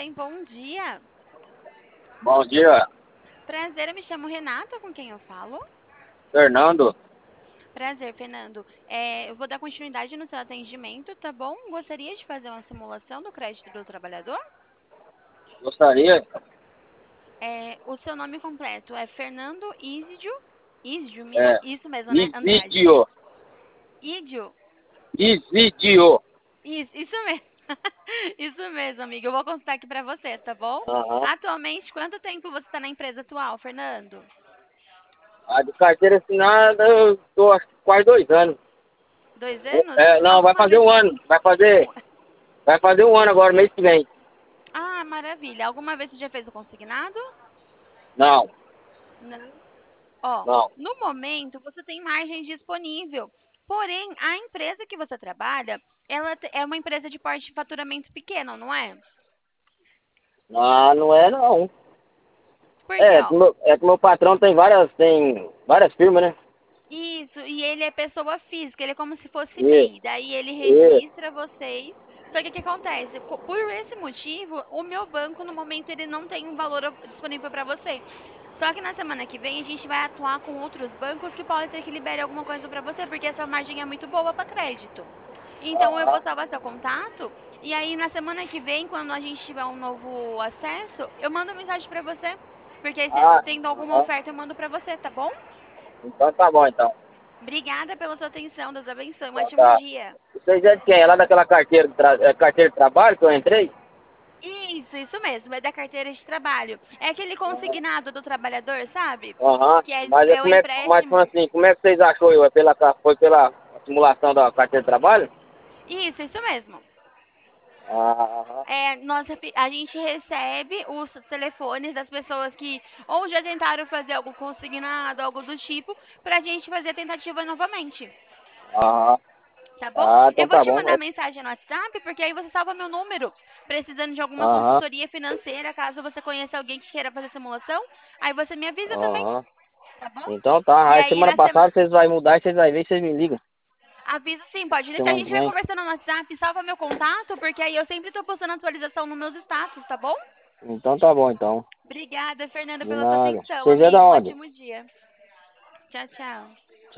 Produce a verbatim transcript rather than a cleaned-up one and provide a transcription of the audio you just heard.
bem? Bom dia. Bom dia, Prazer, eu me chamo Renata, com quem eu falo? Fernando. Prazer, Fernando. É, eu vou dar continuidade no seu atendimento, tá bom? Gostaria de fazer uma simulação do crédito do trabalhador? Gostaria? É, o seu nome completo é Fernando Ísidio? Ísidio, mi- É, isso mesmo, né? Andrade. Isidio. Ídio? Isidio. Isso, isso mesmo. Isso mesmo, amiga. Eu vou consultar aqui pra você, tá bom? Aham. Atualmente, quanto tempo você está na empresa atual, Fernando? A de carteira assinada, eu tô acho que quase dois anos. Dois anos? É, não, vai Alguma fazer vez. um ano. Vai fazer, um- vai fazer um ano agora, mês que vem. Ah, maravilha. Alguma vez você já fez o consignado? Não, Não. Ó, não. no momento você tem margem disponível. Porém, a empresa que você trabalha, ela te- é uma empresa de porte de faturamento pequeno, não é? Ah, não é não. Porque, É, ó, que meu, é que meu patrão tem várias, tem várias firmas, né? isso, e ele é pessoa física, ele é como se fosse Isso, MEI. Daí ele isso. registra vocês. Só que o que acontece? Co- Por esse motivo, o meu banco, no momento, ele não tem um valor disponível para você. Só que na semana que vem a gente vai atuar com outros bancos que pode ser que libere alguma coisa para você, porque essa margem é muito boa para crédito. Então eu vou Aham. salvar seu contato e aí na semana que vem, quando a gente tiver um novo acesso, eu mando mensagem para você, porque aí se Ah, tendo alguma aham. oferta eu mando para você, tá bom? Então tá bom, então. Obrigada pela sua atenção, Deus abençoe. Um Então ótimo tá. dia. Vocês é de quem? É lá daquela carteira, de tra- é, carteira de trabalho que eu entrei? Isso, isso mesmo, é da carteira de trabalho. É aquele consignado do trabalhador, sabe? Aham. Que é, Mas é é o como é, mas como empréstimo. assim, como é que vocês achou eu? É pela, ca- foi pela simulação da carteira de trabalho? Isso, isso mesmo. Ah, aham. É, nós, refi- a gente recebe os telefones das pessoas que ou já tentaram fazer algo consignado, algo do tipo, pra gente fazer a tentativa novamente, Aham. tá bom? Ah, Eu então vou tá te bom. mandar mensagem no WhatsApp, porque aí você salva meu número, precisando de alguma Aham. consultoria financeira, caso você conheça alguém que queira fazer simulação, aí você me avisa também, Aham. tá bom? Então tá. E Aí aí semana na semana. passada vocês vão mudar e vocês vão ver e vocês me ligam. Aviso sim, pode deixar. A Semana que gente vai vem. conversando no WhatsApp, salva meu contato, porque aí eu sempre tô postando atualização nos meus status, tá bom? Então tá bom, então. Obrigada, Fernanda, De pela sua nada. atenção, Vocês é da amigo. Um onde? ótimo dia. Tchau, tchau.